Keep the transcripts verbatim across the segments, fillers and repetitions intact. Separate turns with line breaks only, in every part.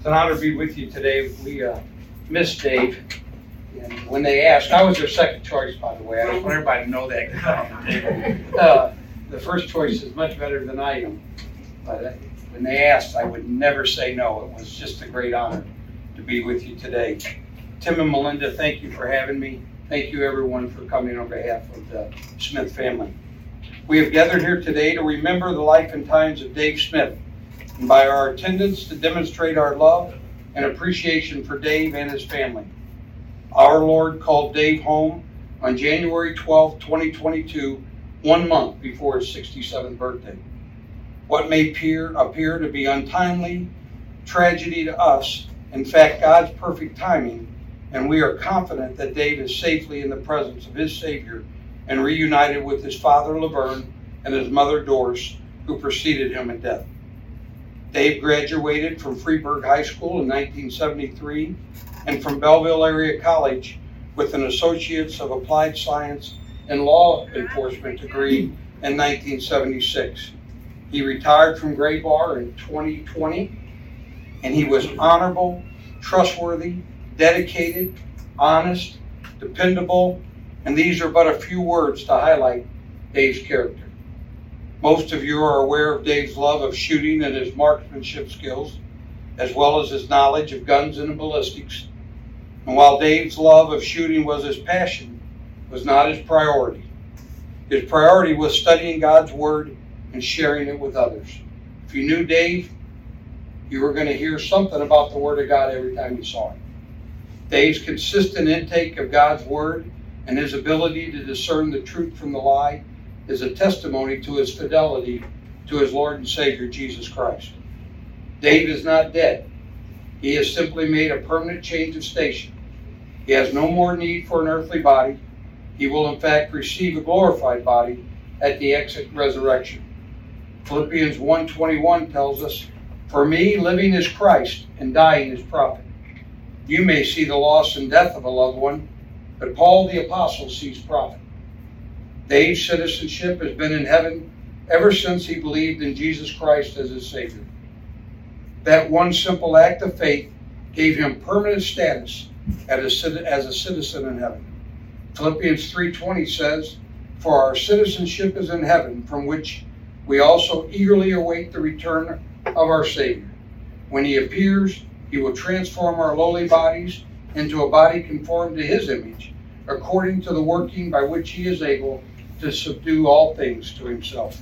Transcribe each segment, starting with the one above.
It's an honor to be with you today. We uh, miss Dave. And when they asked, I was their second choice, by the way. I just want everybody to know that. uh, the first choice is much better than I am. But uh, when they asked, I would never say no. It was just a great honor to be with you today. Tim and Melinda, thank you for having me. Thank you, everyone, for coming on behalf of the Smith family. We have gathered here today to remember the life and times of Dave Smith, and by our attendance to demonstrate our love and appreciation for Dave and his family. Our Lord called Dave home on January twelfth, twenty twenty-two, one month before his sixty-seventh birthday. What may appear, appear to be untimely tragedy to us, in fact, God's perfect timing, and we are confident that Dave is safely in the presence of his Savior and reunited with his father, Laverne, and his mother, Doris, who preceded him in death. Dave graduated from Freeburg High School in nineteen seventy-three and from Belleville Area College with an Associates of Applied Science and Law Enforcement degree in nineteen seventy-six. He retired from Gray Bar in twenty twenty, and he was honorable, trustworthy, dedicated, honest, dependable, and these are but a few words to highlight Dave's character. Most of you are aware of Dave's love of shooting and his marksmanship skills, as well as his knowledge of guns and ballistics. And while Dave's love of shooting was his passion, it was not his priority. His priority was studying God's Word and sharing it with others. If you knew Dave, you were going to hear something about the Word of God every time you saw him. Dave's consistent intake of God's Word and his ability to discern the truth from the lie is a testimony to his fidelity to his Lord and Savior, Jesus Christ. Dave is not dead. He has simply made a permanent change of station. He has no more need for an earthly body. He will in fact receive a glorified body at the exit resurrection. Philippians one twenty-one tells us, "For me, living is Christ, and dying is profit." You may see the loss and death of a loved one, but Paul the Apostle sees profit. Dave's citizenship has been in heaven ever since he believed in Jesus Christ as his Savior. That one simple act of faith gave him permanent status as a citizen in heaven. Philippians three twenty says, "For our citizenship is in heaven, from which we also eagerly await the return of our Savior. When he appears, he will transform our lowly bodies into a body conformed to his image, according to the working by which he is able to subdue all things to himself."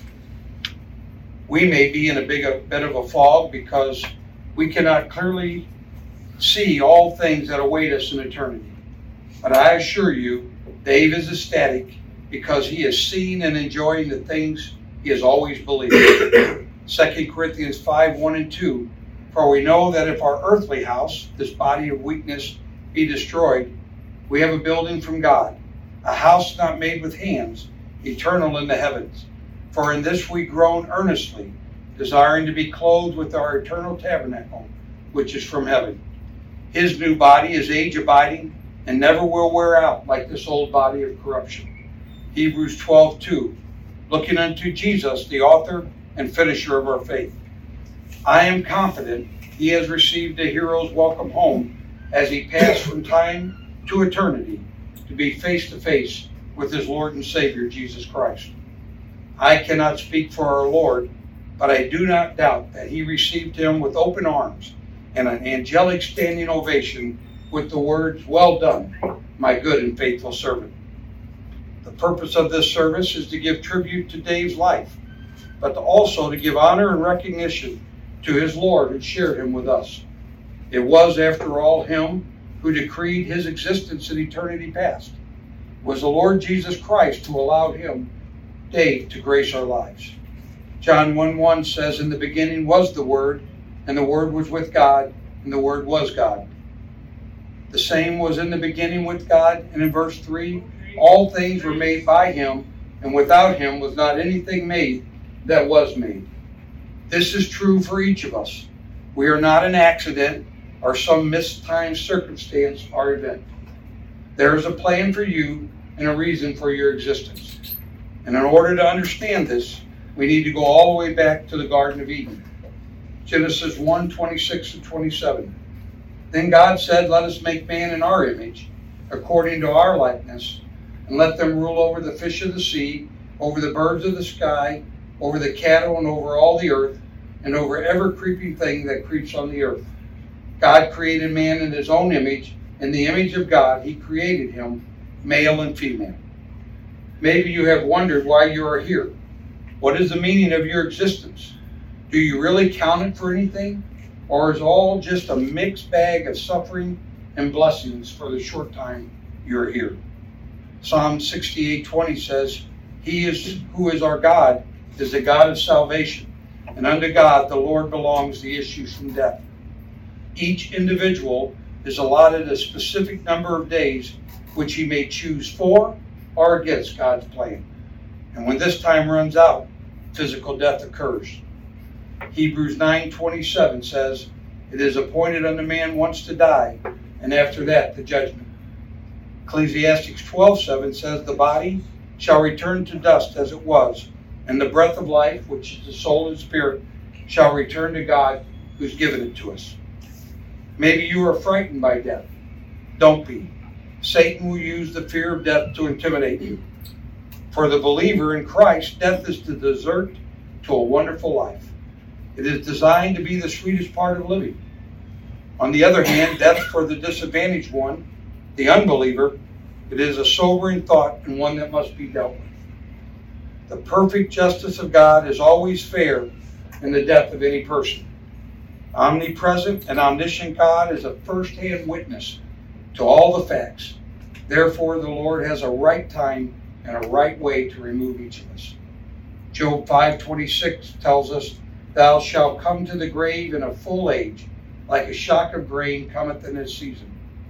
We may be in a big a bit of a fog because we cannot clearly see all things that await us in eternity. But I assure you, Dave is ecstatic because he is seeing and enjoying the things he has always believed. Second Corinthians five, one and two, "For we know that if our earthly house, this body of weakness, be destroyed, we have a building from God, a house not made with hands, eternal in the heavens. For in this we groan earnestly, desiring to be clothed with our eternal tabernacle, which is from heaven. His new body is age-abiding and never will wear out like this old body of corruption." Hebrews twelve, two, "Looking unto Jesus, the author and finisher of our faith. I am confident he has received a hero's welcome home as he passed from time to eternity to be face to face with his Lord and Savior, Jesus Christ. I cannot speak for our Lord, but I do not doubt that he received him with open arms and an angelic standing ovation with the words, 'Well done, my good and faithful servant.' The purpose of this service is to give tribute to Dave's life, but also to give honor and recognition to his Lord who shared him with us. It was, after all, him who decreed his existence in eternity past. It was the Lord Jesus Christ who allowed him, Dave, to grace our lives. John one one says, "In the beginning was the Word, and the Word was with God, and the Word was God. The same was in the beginning with God." And in verse three, "All things were made by him, and without him was not anything made that was made." This is true for each of us. We are not an accident or some mistimed circumstance or event. There is a plan for you and a reason for your existence. And in order to understand this, we need to go all the way back to the Garden of Eden. Genesis one, twenty-six and twenty-seven. Then God said, let us make man in our image, according to our likeness, and let them rule over the fish of the sea, over the birds of the sky, over the cattle, and over all the earth, and over every creeping thing that creeps on the earth. God created man in his own image. In the image of God, he created him, male and female. Maybe you have wondered why you are here. What is the meaning of your existence? Do you really count it for anything? Or is all just a mixed bag of suffering and blessings for the short time you're here? Psalm sixty-eight twenty says, He is who is our God is the God of salvation, and unto God the Lord belongs the issues from death. Each individual is allotted a specific number of days which he may choose for or against God's plan. And when this time runs out, physical death occurs. Hebrews nine twenty-seven says, It is appointed unto man once to die, and after that the judgment. Ecclesiastes twelve seven says, The body shall return to dust as it was, and the breath of life, which is the soul and spirit, shall return to God who's given it to us. Maybe you are frightened by death. Don't be. Satan will use the fear of death to intimidate you. For the believer in Christ, death is the dessert to a wonderful life. It is designed to be the sweetest part of living. On the other hand, death for the disadvantaged one, the unbeliever, it is a sobering thought and one that must be dealt with. The perfect justice of God is always fair in the death of any person. Omnipresent and omniscient God is a first-hand witness to all the facts. Therefore, the Lord has a right time and a right way to remove each of us. Job five twenty-six tells us, Thou shalt come to the grave in a full age, like a shock of grain cometh in its season.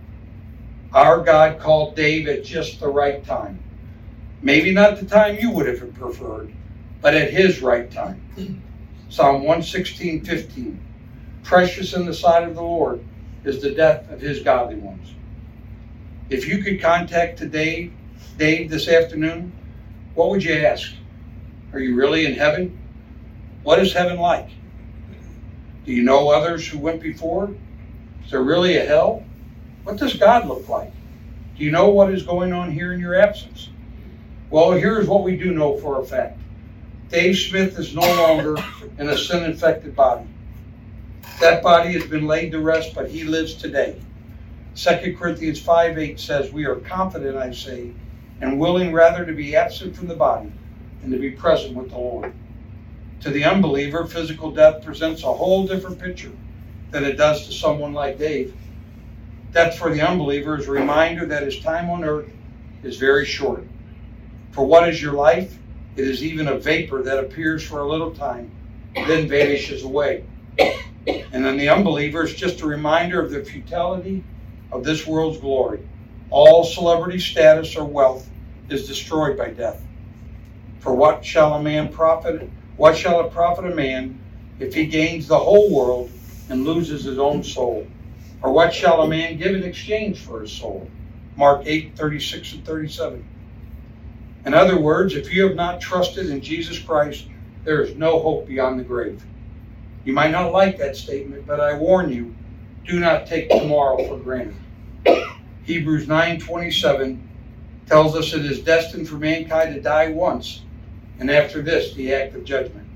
Our God called Dave at just the right time. Maybe not the time you would have preferred, but at his right time. Psalm one sixteen fifteen. Precious in the sight of the Lord is the death of his godly ones. If you could contact today, Dave this afternoon, what would you ask? Are you really in heaven? What is heaven like? Do you know others who went before? Is there really a hell? What does God look like? Do you know what is going on here in your absence? Well, here's what we do know for a fact. Dave Smith is no longer in a sin-infected body. That body has been laid to rest, but he lives today. Second Corinthians five eight says, We are confident, I say, and willing rather to be absent from the body than to be present with the Lord. To the unbeliever, physical death presents a whole different picture than it does to someone like Dave. Death for the unbeliever is a reminder that his time on earth is very short. For what is your life? It is even a vapor that appears for a little time, then vanishes away. And then the unbeliever is just a reminder of the futility of this world's glory. All celebrity status or wealth is destroyed by death. For what shall a man profit? What shall it profit a man if he gains the whole world and loses his own soul? Or what shall a man give in exchange for his soul? Mark eight thirty-six and thirty-seven. In other words, if you have not trusted in Jesus Christ, there is no hope beyond the grave. You might not like that statement, but I warn you, do not take tomorrow for granted. Hebrews nine twenty-seven tells us it is destined for mankind to die once, and after this, the act of judgment.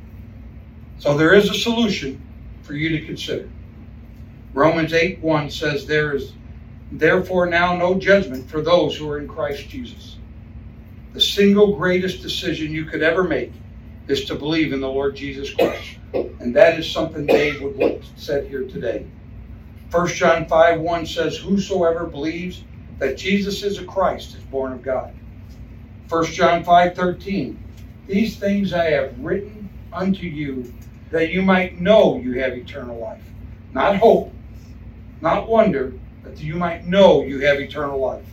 So there is a solution for you to consider. Romans eight one says, There is therefore now no judgment for those who are in Christ Jesus. The single greatest decision you could ever make is to believe in the Lord Jesus Christ. And that is something Dave would have said here today. First John five one says, Whosoever believes that Jesus is a Christ is born of God. First John five thirteen, These things I have written unto you, that you might know you have eternal life. Not hope, not wonder, but that you might know you have eternal life.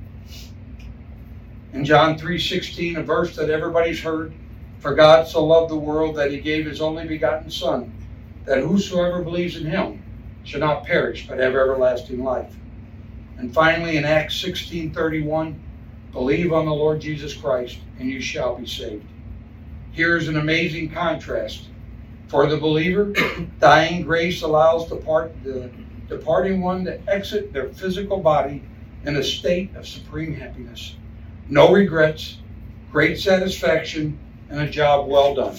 In John three sixteen, a verse that everybody's heard, For God so loved the world that he gave his only begotten Son, that whosoever believes in him shall not perish but have everlasting life. And finally in Acts sixteen thirty-one, Believe on the Lord Jesus Christ and you shall be saved. Here is an amazing contrast. For the believer, dying grace allows the, part, the departing one to exit their physical body in a state of supreme happiness. No regrets, great satisfaction, and a job well done.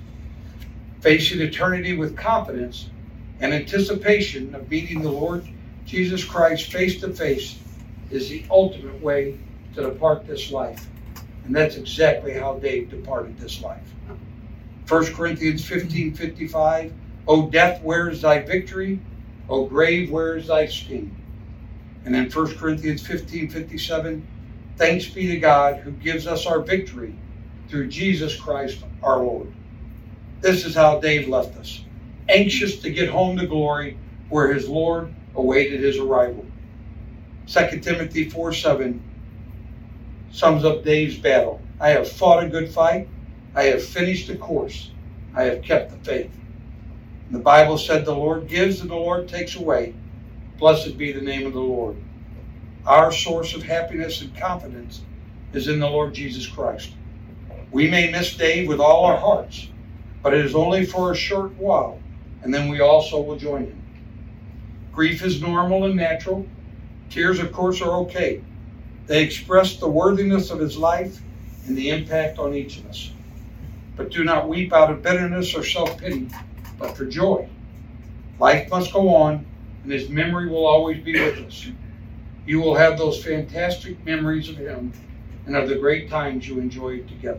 Facing eternity with confidence and anticipation of meeting the Lord Jesus Christ face to face is the ultimate way to depart this life. And that's exactly how Dave departed this life. First Corinthians fifteen fifty-five, O death, where is thy victory? O grave, where is thy sting? And then First Corinthians fifteen fifty-seven, thanks be to God who gives us our victory through Jesus Christ our Lord. This is how Dave left us, anxious to get home to glory where his Lord awaited his arrival. Second Timothy four seven sums up Dave's battle. I have fought a good fight. I have finished the course. I have kept the faith. And the Bible said the Lord gives and the Lord takes away. Blessed be the name of the Lord. Our source of happiness and confidence is in the Lord Jesus Christ. We may miss Dave with all our hearts, but it is only for a short while, and then we also will join him. Grief is normal and natural. Tears, of course, are okay. They express the worthiness of his life and the impact on each of us. But do not weep out of bitterness or self-pity, but for joy. Life must go on, and his memory will always be with us. You will have those fantastic memories of him and of the great times you enjoyed together.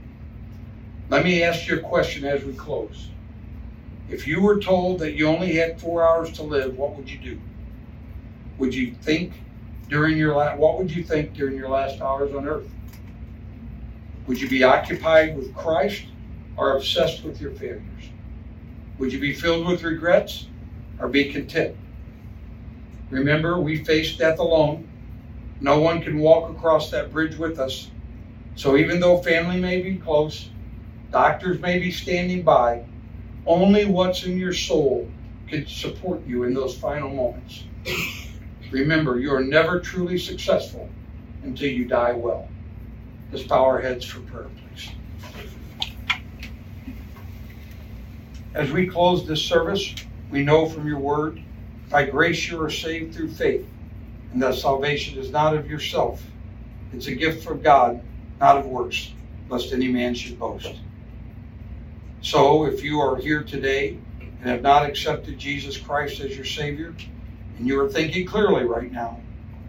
Let me ask you a question as we close. If you were told that you only had four hours to live, what would you do? Would you think during your la- what would you think during your last hours on earth? Would you be occupied with Christ or obsessed with your failures? Would you be filled with regrets or be content? Remember, we face death alone. No one can walk across that bridge with us. So even though family may be close, doctors may be standing by, only what's in your soul can support you in those final moments. Remember, you are never truly successful until you die well. Let's bow our heads for prayer, please. As we close this service, we know from your word, by grace you are saved through faith, and that salvation is not of yourself. It's a gift from God, not of works, lest any man should boast. So if you are here today and have not accepted Jesus Christ as your Savior, and you are thinking clearly right now,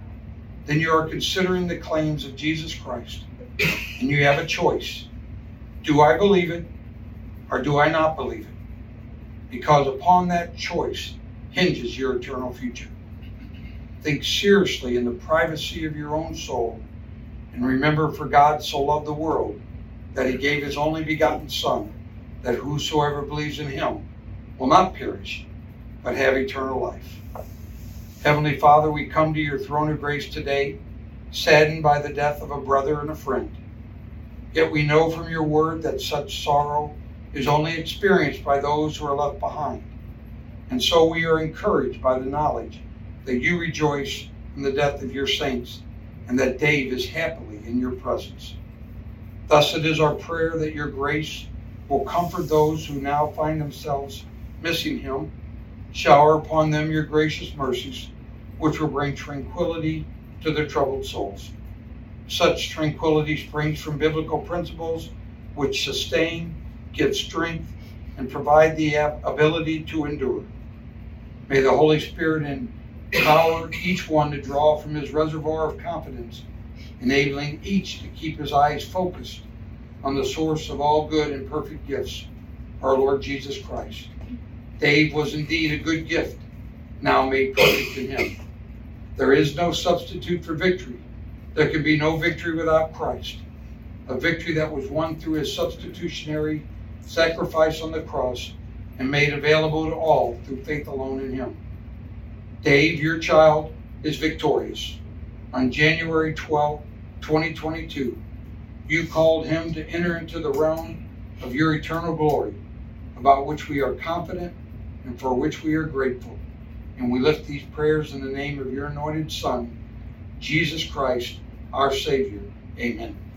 then you are considering the claims of Jesus Christ, and you have a choice. Do I believe it, or do I not believe it? Because upon that choice hinges your eternal future. Think seriously in the privacy of your own soul, and remember, for God so loved the world that he gave his only begotten Son, that whosoever believes in him will not perish, but have eternal life. Heavenly Father, we come to your throne of grace today, saddened by the death of a brother and a friend. Yet we know from your word that such sorrow is only experienced by those who are left behind. And so we are encouraged by the knowledge that you rejoice in the death of your saints, and that Dave is happily in your presence. Thus it is our prayer that your grace will comfort those who now find themselves missing him. Shower upon them your gracious mercies, which will bring tranquility to their troubled souls. Such tranquility springs from biblical principles which sustain, give strength, and provide the ability to endure. May the Holy Spirit empower each one to draw from his reservoir of confidence, enabling each to keep his eyes focused on the source of all good and perfect gifts, our Lord Jesus Christ. Dave was indeed a good gift, now made perfect in him. There is no substitute for victory. There can be no victory without Christ, a victory that was won through his substitutionary sacrifice on the cross and made available to all through faith alone in him. Dave, your child, is victorious. On January twelfth, twenty twenty-two, you called him to enter into the realm of your eternal glory, about which we are confident and for which we are grateful. And we lift these prayers in the name of your anointed Son, Jesus Christ, our Savior. Amen.